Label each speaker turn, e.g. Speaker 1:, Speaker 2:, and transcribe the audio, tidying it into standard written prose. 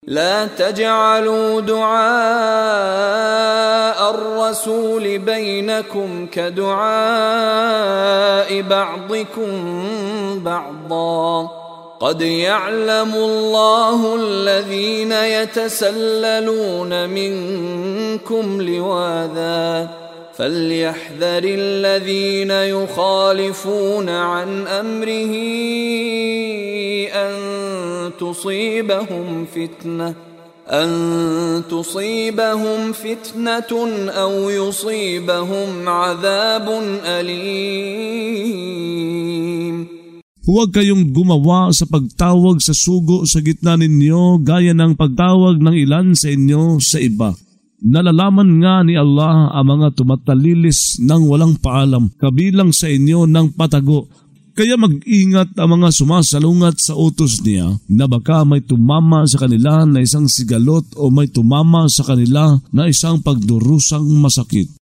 Speaker 1: لا تجعلوا دعاء الرسول بينكم كدعاء بعضكم بعضا قد يعلم الله الذين يتسللون منكم لواذا فليحذر الذين يخالفون عن أمره أن تصيبهم فتنة أو يصيبهم عذاب أليم.
Speaker 2: Huwag kayong gumawa sa pagtawag sa sugo sa gitna ninyo gaya ng pagtawag ng ilan sa inyo sa iba. Nalalaman nga ni Allah ang mga tumatalilis ng walang paalam kabilang sa inyo ng patago. Kaya mag-ingat ang mga sumasalungat sa utos niya na baka may tumama sa kanila na isang sigalot o may tumama sa kanila na isang pagdurusang masakit.